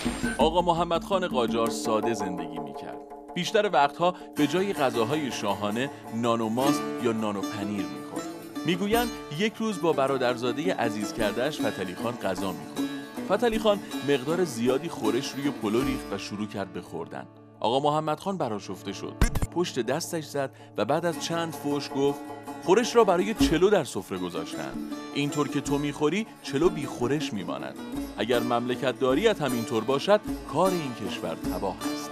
آقا محمد خان قاجار ساده زندگی میکرد. بیشتر وقتها به جای غذاهای شاهانه نان و ماست یا نان و پنیر میخورد. میگویند یک روز با برادرزاده عزیز کرده‌اش فتحعلی خان غذا میخورد. فتحعلی خان مقدار زیادی خورش روی پلو ریخت و شروع کرد به خوردن. آقا محمد خان برآشفته شد، پشت دستش زد و بعد از چند فحش گفت: خورش را برای چلو در سفره گذاشتند. اینطور که تو میخوری چلو بی خورش میماند. اگر مملکت داریت هم اینطور باشد کار این کشور تباه است.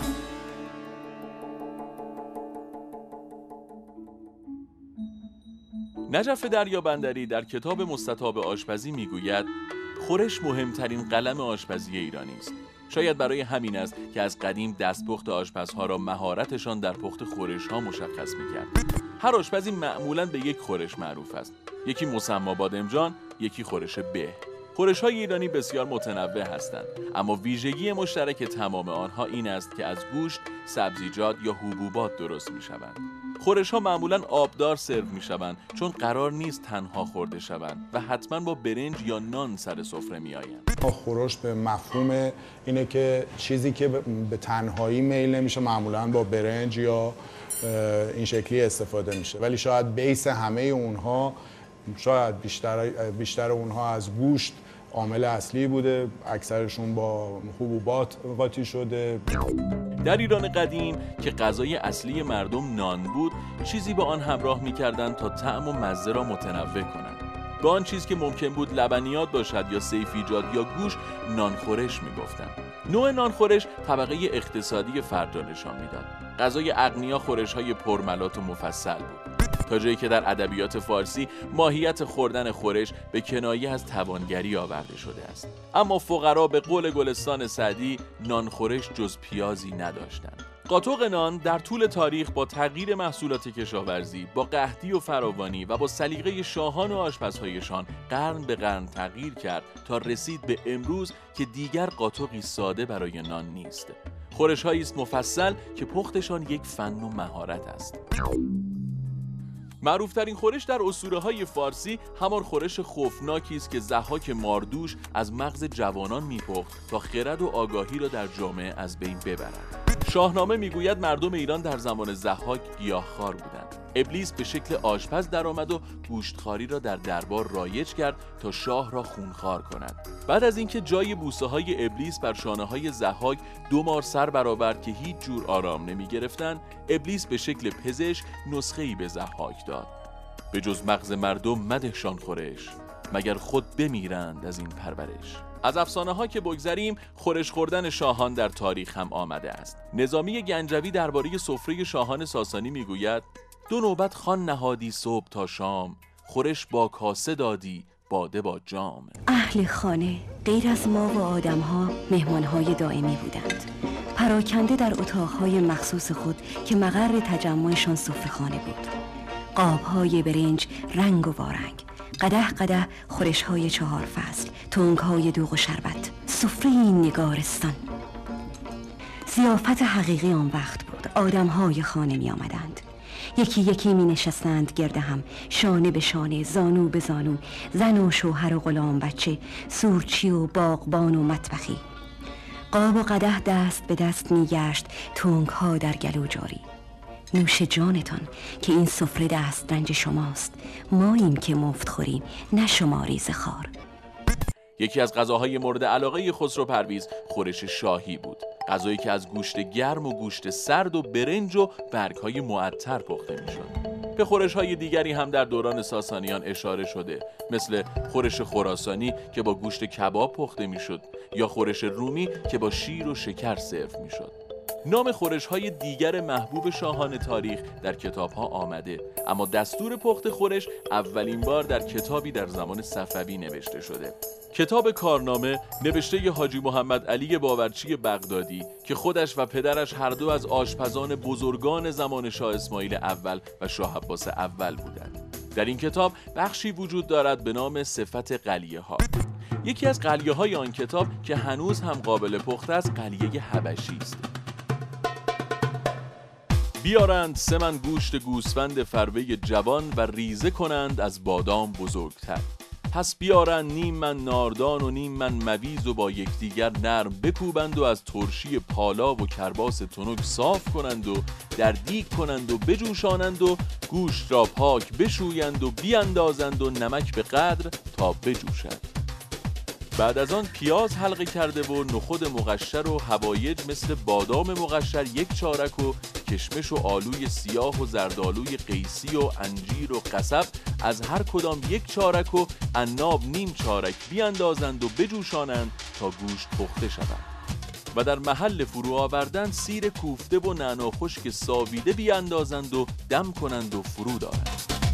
نجف دریابندری در کتاب مستطاب آشپزی میگوید: خورش مهمترین قلم آشپزی ایرانی است. شاید برای همین است که از قدیم دستپخت آشپزها را مهارتشان در پخت خورش‌ها مشخص می‌کرد. هر آشپزی معمولاً به یک خورش معروف است. یکی مسمی بادمجان، یکی خورش به. خورش‌های ایرانی بسیار متنوع هستند، اما ویژگی مشترک تمام آنها این است که از گوشت، سبزیجات یا حبوبات درست می‌شوند. خورش‌ها معمولاً آبدار سرو می‌شوند چون قرار نیست تنها خورده شوند و حتماً با برنج یا نان سر سفره می‌آیند. خورش به مفهوم اینه که چیزی که به تنهایی میل نمیشه معمولاً با برنج یا این شکلی استفاده میشه، ولی شاید بیس همه اونها، شاید بیشتر اونها از گوشت عامل اصلی بوده، اکثرشون با حبوبات قاطی شده. در ایران قدیم که غذای اصلی مردم نان بود، چیزی با آن همراه می‌کردند تا طعم و مزه را متنوع کنند. به آن چیز که ممکن بود لبنیات باشد یا سیفیجات یا گوشت نانخورش می‌گفتند. نوع نانخورش طبقه اقتصادی فرد را نشان می‌داد. غذای اغنیا خورش‌های پرملات و مفصل بود، تا جایی که در ادبیات فارسی ماهیت خوردن خورش به کنایه از توانگری آورده شده است. اما فقرا به قول گلستان سعدی نانخورش جز پیازی نداشتند. قاطق نان در طول تاریخ با تغییر محصولات کشاورزی، با قحطی و فراوانی و با سلیقه شاهان و آشپزهایشان قرن به قرن تغییر کرد تا رسید به امروز که دیگر قاطقی ساده برای نان نیست. خورش‌هایی است مفصل که پختشان یک فن و مهارت است. معروفترین خورش در اسطوره‌های فارسی همان خورش خوفناکی است که ضحاک ماردوش از مغز جوانان می‌پخت تا خرد و آگاهی را در جامعه از بین ببرد. شاهنامه میگوید مردم ایران در زمان ضحاک گیاهخوار بودند. ابلیس به شکل آشپز درآمد و گوشتخواری را در دربار رایج کرد تا شاه را خونخوار کند. بعد از اینکه جای بوسه‌های ابلیس بر شانه‌های ضحاک 2 مار سر برآورد که هیچ جور آرام نمی‌گرفتند، ابلیس به شکل پزشک نسخه‌ای به ضحاک داد: به جز مغز مردم مدهشان خورش، مگر خود بمیرند از این پرورش. از افسانه‌ها که بگذریم، خورش خوردن شاهان در تاریخ هم آمده است. نظامی گنجوی درباره سفره شاهان ساسانی میگوید: 2 نوبت خوان نهادی صبح تا شام، خورش با کاسه دادی باده با جام. اهل خانه غیر از ما و آدم‌ها مهمان‌های دائمی بودند، پراکنده در اتاق‌های مخصوص خود که مقر تجمعشان سفره‌خانه بود. قاب‌های برنج رنگ و وارنگ، قدح قدح خورش‌های 4 فصل، تنگ‌های دوغ و شربت، سفره این نگارستان. ضیافت حقیقی آن وقت بود. آدم‌های خانه می آمدند، یکی یکی می نشستند گرد هم، شانه به شانه، زانو به زانو، زن و شوهر و غلام بچه، سورچی و باغبان و مطبخی. قاب و قدح دست به دست می گشت، تنگ‌ها در گلو جاری. نوش جانتان که این سفره دست رنج شماست، ماییم که مفت خوریم نه شما ریزه خوار. یکی از غذاهای مورد علاقه خسرو پرویز خورش شاهی بود، غذایی که از گوشت گرم و گوشت سرد و برنج و برگ‌های معطر پخته می‌شد. به خورش‌های دیگری هم در دوران ساسانیان اشاره شده، مثل خورش خراسانی که با گوشت کباب پخته می‌شد یا خورش رومی که با شیر و شکر سرو می‌شد. نام خورش‌های دیگر محبوب شاهان تاریخ در کتاب‌ها آمده، اما دستور پخت خورش اولین بار در کتابی در زمان صفوی نوشته شده. کتاب کارنامه نوشته حاجی محمد علی باورچی بغدادی که خودش و پدرش هر دو از آشپزان بزرگان زمان شاه اسماعیل اول و شاه عباس اول بودند. در این کتاب بخشی وجود دارد به نام صفت قلیه‌ها. یکی از قلیه‌های آن کتاب که هنوز هم قابل پخت است قلیه حبشی است. بیارند 3 من گوشت گوسفند فربه جوان و ریزه کنند از بادام بزرگتر. پس بیارن نیم من ناردان و نیم من مویز و با یکدیگر نرم بکوبند و از ترشی پالا و کرباس تنک صاف کنند و در دیگ کنند و بجوشانند و گوشت را پاک بشویند و بیاندازند و نمک به قدر تا بجوشد. بعد از آن پیاز حلقه کرده و نخود مقشر و حوایج مثل بادام مقشر 1 چارک و کشمش و آلوی سیاه و زردآلوی قیسی و انجیر و قصب از هر کدام 1 چارک و عناب نیم چارک بیاندازند و بجوشانند تا گوشت پخته شود و در محل فرو آوردن سیر کوفته و نعنا خشک ساویده بیاندازند و دم کنند و فرو دارند.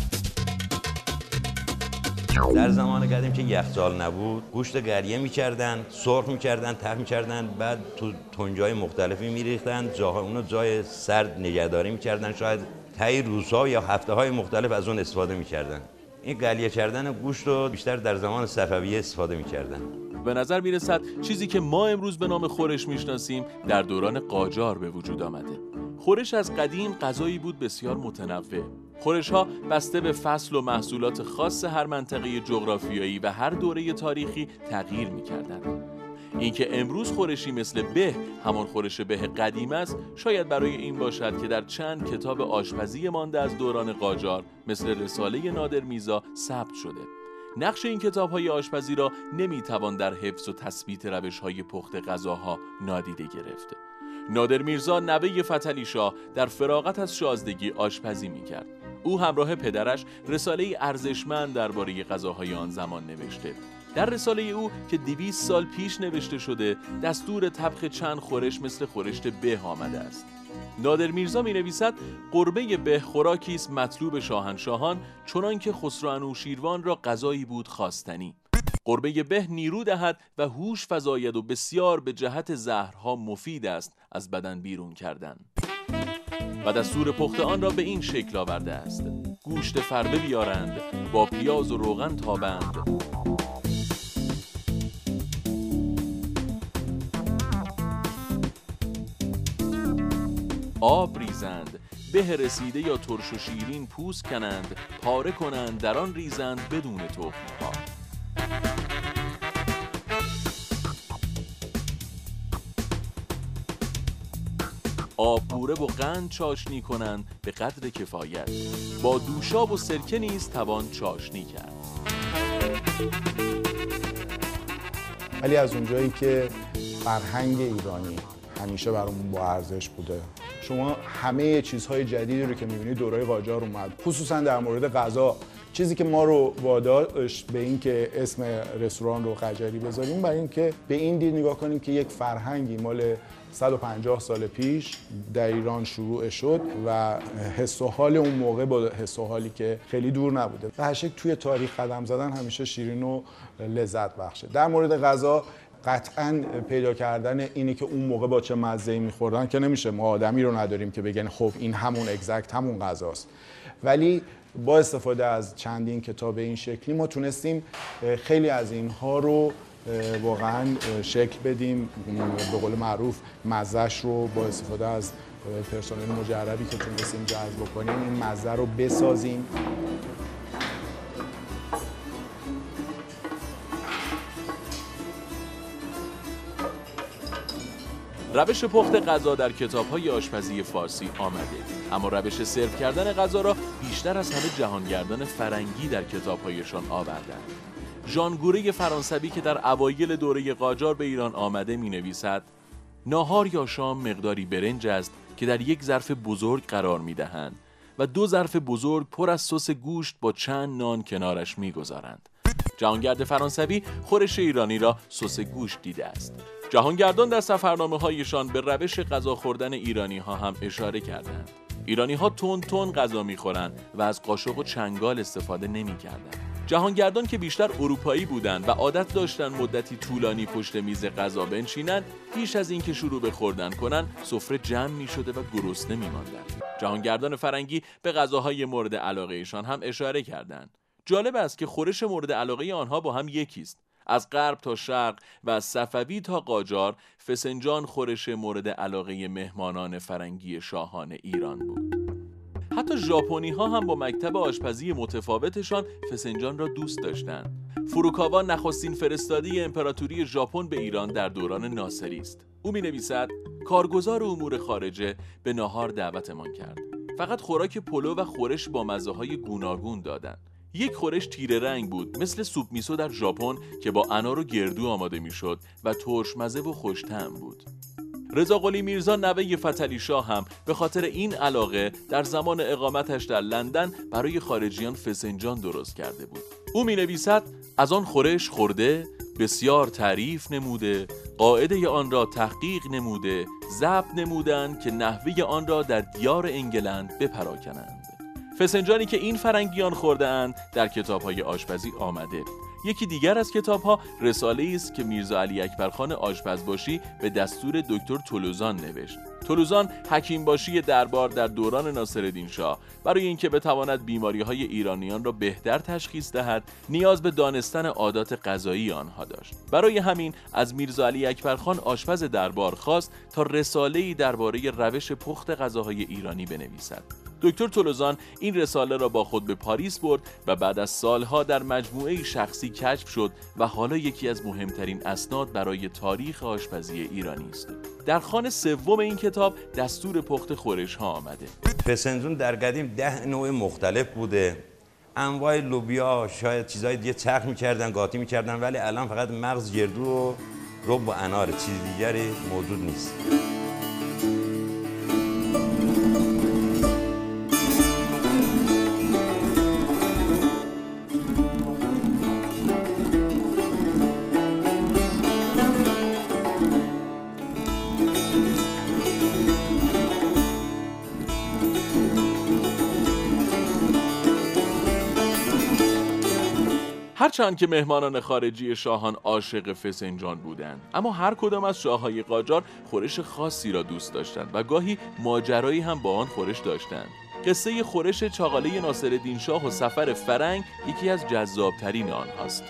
در زمان قدیم که یخچال نبود گوشت گریه می‌کردن، سرخ می‌کردن، ته می‌کردن، بعد تو تنجای مختلفی می‌ریختن، اونو جای سرد نگهداری می‌کردن، شاید طی روزها یا هفته‌های مختلف از اون استفاده می‌کردن. این قلیه کردن گوشت رو بیشتر در زمان صفویه استفاده می‌کردن. به نظر میرسد چیزی که ما امروز به نام خورش میشناسیم در دوران قاجار به وجود آمده. خورش از قدیم غذایی بود بسیار متنوع. خورش‌ها بسته به فصل و محصولات خاص هر منطقه جغرافیایی و هر دوره تاریخی تغییر می‌کردند. اینکه امروز خورشی مثل به همان خورش به قدیم است شاید برای این باشد که در چند کتاب آشپزی مانده از دوران قاجار مثل رساله نادر میرزا ثبت شده. نقش این کتاب‌های آشپزی را نمی‌توان در حفظ و تثبیت روش‌های پخت غذاها نادیده گرفت. نادر میرزا نوه فتحعلی شاه در فراغت از شازدگی آشپزی می‌کرد. او همراه پدرش رساله‌ای ارزشمند درباره غذاهای آن زمان نوشته. در رساله او که 200 سال پیش نوشته شده، دستور طبخ چند خورش مثل خورشت به آمده است. نادر میرزا می‌نویسد قربه به خوراکی است مطلوب شاهنشاهان، چنان که خسرو انوشیروان را غذایی بود خواستنی. قربه به نیرو دهد و هوش فزاید و بسیار به جهت زهرها مفید است از بدن بیرون کردن. و دستور پخت آن را به این شکل آورده است: گوشت فربه بیارند، با پیاز و روغن تابند، آب ریزند، به رسیده یا ترش و شیرین پوست کنند، پاره کنند، در آن ریزند بدون تخم‌ها. آب بوره و قند چاشنی کنند به قدر کفایت، با دوشاب و سرکه نیز توان چاشنی کرد. ولی از اونجایی که فرهنگ ایرانی همیشه برامون با ارزش بوده، شما همه چیزهای جدیدی رو که می‌بینید دورای قاجار اومد، خصوصا در مورد غذا. چیزی که ما رو واداشت به این که اسم رستوران رو قجری بذاریم برای این که به این دید نگاه کنیم که یک فرهنگی مال 150 سال پیش در ایران شروع شد و حس و حال اون موقع با حس و حالی که خیلی دور نبوده. به هر شکل توی تاریخ قدم زدن همیشه شیرین و لذت بخشه. در مورد غذا قطعاً پیدا کردن اینی که اون موقع با چه مزه‌ای می‌خوردن که نمیشه، ما آدمی رو نداریم که بگن خب این همون اگزکت همون غذاست. ولی با استفاده از چندین کتاب این شکلی ما تونستیم خیلی از اینها رو واقعاً شکل بدیم. به قول معروف مزه‌اش رو با استفاده از پرسنل مجربی که تونستیم جذب کنیم این مزه رو بسازیم. روش پخت غذا در کتاب‌های آشپزی فارسی آمده، اما روش سرو کردن غذا را بیشتر از همه جهانگردان فرنگی در کتاب‌هایشان آوردند. ژان گوره فرانسوی که در اوایل دوره قاجار به ایران آمده می‌نویسد: ناهار یا شام مقداری برنج است که در یک ظرف بزرگ قرار می‌دهند و 2 ظرف بزرگ پر از سس گوشت با چند نان کنارش می‌گذارند. جهانگرد فرانسوی خورش ایرانی را سس گوشت دیده است. جهانگردان در سفرنامه‌هایشان به روش غذا خوردن ایرانی‌ها هم اشاره کردند. ایرانی‌ها تند غذا می‌خورند و از قاشق و چنگال استفاده نمی‌کردند. جهانگردان که بیشتر اروپایی بودند و عادت داشتند مدتی طولانی پشت میز غذا بنشینند، پیش از اینکه شروع به خوردن کنند، سفره جمع می‌شده و گرسنه می‌ماندند. جهانگردان فرنگی به غذاهای مورد علاقه‌شان هم اشاره کردند. جالب است که خورش مورد علاقه آنها با هم یکی است. از غرب تا شرق و از صفوی تا قاجار فسنجان خورش مورد علاقه مهمانان فرنگی شاهان ایران بود. حتی ژاپنی ها هم با مکتب آشپزی متفاوتشان فسنجان را دوست داشتند. فوروکاوا نخستین فرستاده امپراتوری ژاپن به ایران در دوران ناصری است. او می‌نویسد کارگزار امور خارجه به ناهار دعوتمان کرد. فقط خوراک پلو و خورش با مزه‌های گوناگون دادند. یک خورش تیره رنگ بود مثل سوپ میسو در ژاپن که با انار و گردو آماده میشد و ترش مزه و خوش طعم بود. رضا قلی میرزا نوه فتحعلی شاه هم به خاطر این علاقه در زمان اقامتش در لندن برای خارجیان فسنجان درست کرده بود. او می‌نویسد از آن خورش خورده، بسیار تعریف نموده، قاعده آن را تحقیق نموده، ضبط نمودند که نحوه آن را در دیار انگلند بپراکنند. فسنجانی که این فرنگیان خورده اند در کتاب‌های آشپزی آمده. یکی دیگر از کتاب‌ها رساله‌ای است که میرزا علی اکبرخان آشپزباشی به دستور دکتر تولوزان نوشت. تولوزان حکیمباشی دربار در دوران ناصرالدین شاه برای اینکه بتواند بیماری‌های ایرانیان را بهتر تشخیص دهد، نیاز به دانستن عادات غذایی آنها داشت. برای همین از میرزا علی اکبرخان آشپز دربار خواست تا رساله‌ای درباره روش پخت غذاهای ایرانی بنویسد. دکتر تولوزان این رساله را با خود به پاریس برد و بعد از سالها در مجموعه شخصی کشف شد و حالا یکی از مهمترین اسناد برای تاریخ آشپزی ایرانی است. در خوان سوم این کتاب دستور پخت خورش ها آمده. فسنجون در قدیم 10 نوع مختلف بوده. انواع لوبیا، شاید چیزای دیگه چرخ می‌کردن، قاطی می‌کردن، ولی الان فقط مغز، گردو و رب و انار، چیز دیگری موجود نیست. هرچند که مهمانان خارجی شاهان عاشق فسنجان بودند، اما هر کدام از شاههای قاجار خورش خاصی را دوست داشتند و گاهی ماجرایی هم با آن خورش داشتند. قصه خورش چاغاله ناصرالدین شاه و سفر فرنگ یکی از جذابترین آنهاست.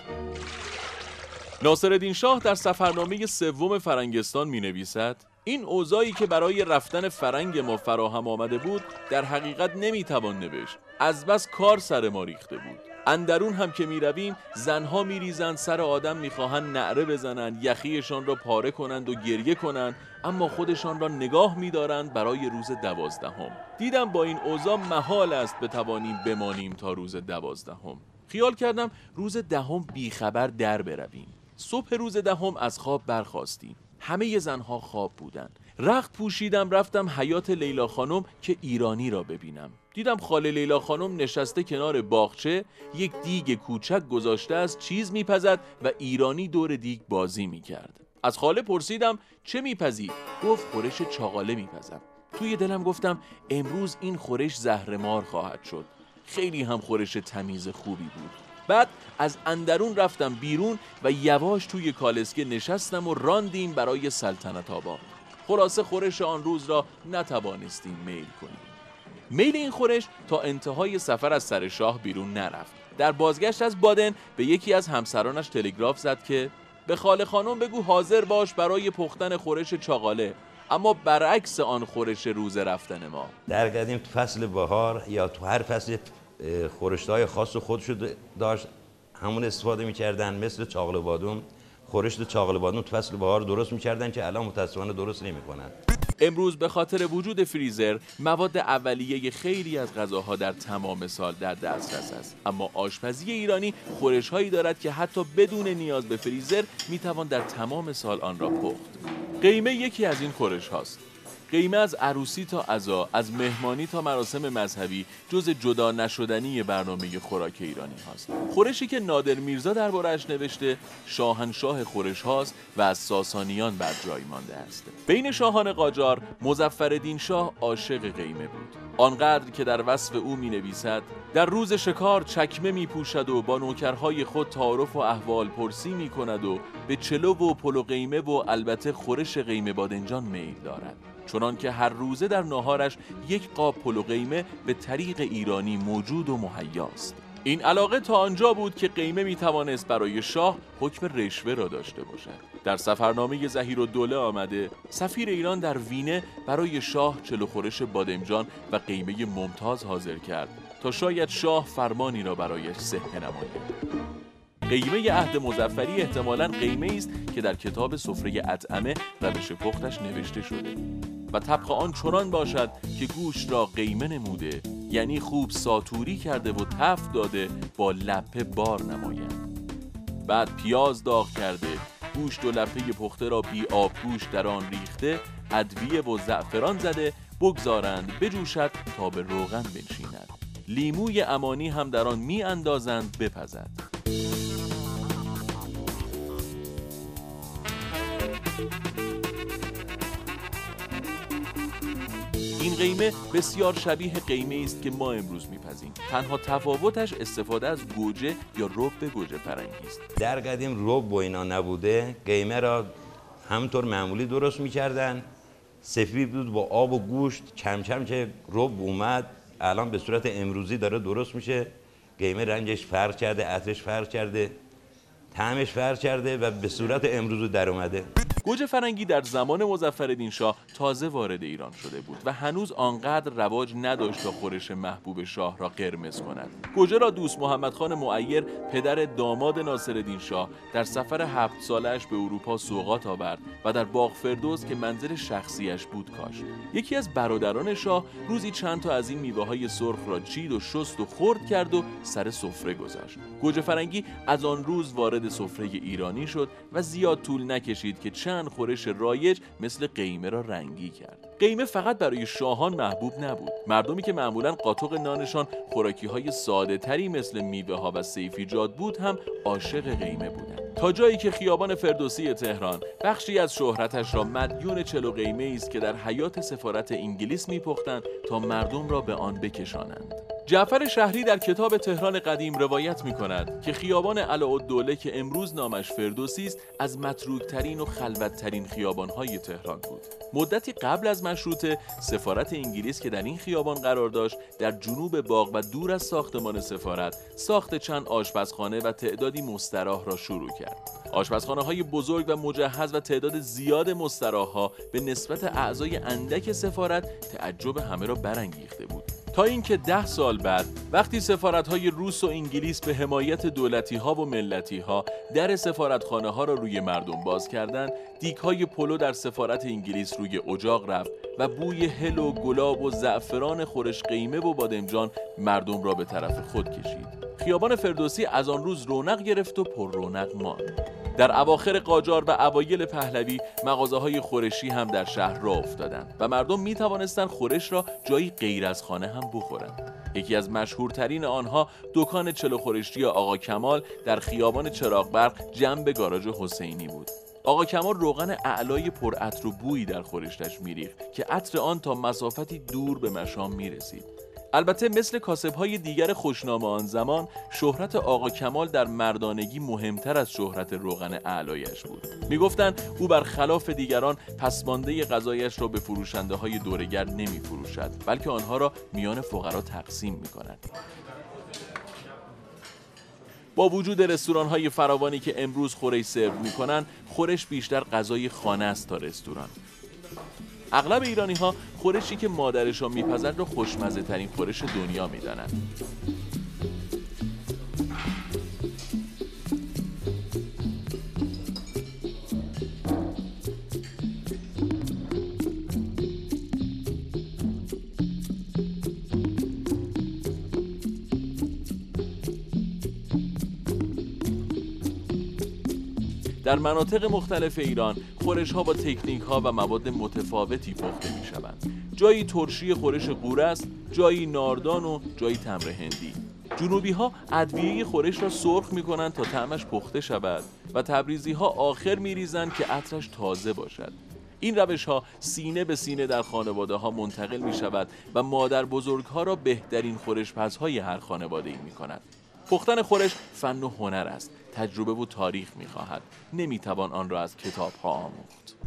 ناصرالدین شاه در سفرنامه سوم فرنگستان می‌نویسد این اوضاعی که برای رفتن فرنگ ما فراهم آمده بود در حقیقت نمی‌توان نوشت. از بس کار سر ما ریخته بود. اندرون هم که می رویم زنها می ریزند سر آدم، می خواهند نعره بزنند، یخیشان را پاره کنند و گریه کنند، اما خودشان را نگاه می دارند برای روز 12. دیدم با این اوضاع محال است بتوانیم بمانیم تا روز 12. خیال کردم روز 10 بیخبر در برویم. صبح روز 10 از خواب برخاستیم. همه زنها خواب بودند. رخت پوشیدم رفتم حیات لیلا خانم که ایرانی را ببینم. دیدم خاله لیلا خانم نشسته کنار باغچه، یک دیگ کوچک گذاشته است چیز میپزد و ایرانی دور دیگ بازی میکرد. از خاله پرسیدم چه میپزی؟ گفت خورش چاغاله میپزم. توی دلم گفتم امروز این خورش زهرمار خواهد شد. خیلی هم خورش تمیز خوبی بود. بعد از اندرون رفتم بیرون و یواش توی کالسکه نشستم و راندیم برای سلطنت آباد. خلاصه خورش آن روز را نتوانستیم میل کنیم. میل این خورش تا انتهای سفر از سر شاه بیرون نرفت. در بازگشت از بادن به یکی از همسرانش تلگراف زد که به خاله خانم بگو حاضر باش برای پختن خورش چاغاله، اما برعکس آن خورش روز رفتن ما. در قدیم تو فصل بهار یا تو هر فصل خورش‌های خاص خودشو داشت، همون استفاده می‌کردن. مثل چاغله بادوم، خورش چاغله بادوم تو فصل بهار درست می‌کردن که الان متأسفانه درست نمی‌کنن. امروز به خاطر وجود فریزر مواد اولیه خیلی از غذاها در تمام سال در دسترس است، اما آشپزی ایرانی خورش‌هایی دارد که حتی بدون نیاز به فریزر میتوان در تمام سال آن را پخت. قیمه یکی از این خورش هاست. قیمه از عروسی تا عزا، از مهمانی تا مراسم مذهبی جز جدا نشدنی برنامه خوراک ایرانی هاست. خورشی که نادر میرزا درباره‌اش نوشته شاهنشاه خورش هاست و از ساسانیان بر جای مانده است. بین شاهان قاجار مظفرالدین شاه عاشق قیمه بود، آنقدر که در وصف او می نویسد در روز شکار چکمه می پوشد و با نوکرهای خود تعارف و احوال پرسی می کند و به چلو و پلو قیمه و البته خورش قیمه بادنجان میل دارد، چنان که هر روزه در ناهارش یک قاب پلو قیمه به طریق ایرانی موجود و مهیاست. این علاقه تا آنجا بود که قیمه می توانست برای شاه حکم رشوه را داشته باشد. در سفرنامه ظهیرالدوله آمده سفیر ایران در وینه برای شاه چلو خورش بادمجان و قیمه ممتاز حاضر کرد تا شاید شاه فرمانی را برایش صحه نماید. قیمه عهد مظفری احتمالاً قیمه است که در کتاب سفره اطعمه روش پختش نوشته شده و طبق آن چنان باشد که گوشت را قیمه نموده، یعنی خوب ساتوری کرده و تفت داده با لپه بار نمایند. بعد پیاز داغ کرده، گوشت و لپه پخته را بی آب گوشت در آن ریخته، ادویه و زعفران زده بگذارند بجوشد تا به روغن بنشیند. لیموی امانی هم در آن می اندازند بپزد. این قیمه بسیار شبیه قیمه است که ما امروز میپزیم. تنها تفاوتش استفاده از گوجه یا رب گوجه فرنگی است. در قدیم رب و اینا نبوده، قیمه را همطور معمولی درست میکردن، سفید بود با آب و گوشت. کم کم که رب اومد الان به صورت امروزی داره درست میشه. قیمه رنگش فرق کرده، عطرش فرق کرده، طعمش فرق کرده و به صورت امروزی در اومده. گوجه فرنگی در زمان مظفرالدین شاه تازه وارد ایران شده بود و هنوز آنقدر رواج نداشت تا خورش محبوب شاه را قرمز کند. گوجه را دوست محمدخان معیر، پدر داماد ناصرالدین شاه، در سفر 7 سالش به اروپا سوغات آورد و در باغ فردوس که منزل شخصیش بود کاشت. یکی از برادران شاه روزی چند تا از این میوه‌های سرخ را چید و شست و خرد کرد و سر سفره گذاشت. گوجه فرنگی از آن روز وارد سفره ایرانی شد و زیاد طول نکشید که چند خورش رایج مثل قیمه را رنگی کرد. قیمه فقط برای شاهان محبوب نبود. مردمی که معمولاً قاطق نانشان خوراکی‌های ساده‌تری مثل میوه‌ها و سیفیجات بود هم عاشق قیمه بودند. تا جایی که خیابان فردوسی تهران بخشی از شهرتش را مدیون چلو قیمه است که در حیاط سفارت انگلیس می‌پختند تا مردم را به آن بکشانند. جعفر شهری در کتاب تهران قدیم روایت می‌کند که خیابان علاءالدوله که امروز نامش فردوسی است از متروک‌ترین و خلوت‌ترین خیابان‌های تهران بود. مدتی قبل از مشروطه سفارت انگلیس که در این خیابان قرار داشت در جنوب باغ و دور از ساختمان سفارت ساخت چند آشپزخانه و تعدادی مستراح را شروع کرد. آشپزخانه‌های بزرگ و مجهز و تعداد زیاد مستراح‌ها به نسبت اعضای اندک سفارت تعجب همه را برانگیخته بود. تا اینکه 10 سال بعد وقتی سفارت‌های روس و انگلیس به حمایت دولتی‌ها و ملتی‌ها در سفارتخانه‌ها را روی مردم باز کردند، دیگ‌های پلو در سفارت انگلیس روی اجاق رفت و بوی هل و گلاب و زعفران خورش قیمه و بادمجان مردم را به طرف خود کشید. خیابان فردوسی از آن روز رونق گرفت و پر رونق ماند. در اواخر قاجار و اوایل پهلوی مغازه‌های خورشی هم در شهر راه افتادند و مردم می‌توانستند خورش را جایی غیر از خانه هم بخورند. یکی از مشهورترین آنها دکان چلو خورشی آقا کمال در خیابان چراغبرق جنب گاراژ حسینی بود. آقا کمال روغن اعلای پر عطر و بویی در خورشتش می‌ریخت که عطر آن تا مسافتی دور به مشام می‌رسید. البته مثل کاسب‌های دیگر خوشنام آن زمان شهرت آقا کمال در مردانگی مهمتر از شهرت روغن اعلایش بود. میگفتند او برخلاف دیگران پسمانده غذایش را به فروشنده‌های دوره‌گرد نمی‌فروشد، بلکه آنها را میان فقرا تقسیم می‌کند. با وجود رستوران‌های فراوانی که امروز خورش سرو می‌کنند، خورش بیشتر غذای خانه است تا رستوران. اغلب ایرانی‌ها خورشی که مادرشان می‌پزند را خوشمزه ترین خورش دنیا می‌دانند. در مناطق مختلف ایران خورش‌ها با تکنیک‌ها و مواد متفاوتی پخته می‌شوند. جایی ترشی خورش قوره است، جایی ناردان و جایی تمر هندی. جنوبی‌ها ادویه خورش را سرخ می‌کنند تا طعمش پخته شود و تبریزی‌ها آخر می‌ریزند که عطرش تازه باشد. این روش‌ها سینه به سینه در خانواده‌ها منتقل می‌شود و مادر بزرگ‌ها را بهترین خورش‌پزهای هر خانواده‌ای می‌کند. پختن خورش فن و هنر است، تجربه و تاریخ می‌خواهد. نمی‌توان آن را از کتاب‌ها آموخت.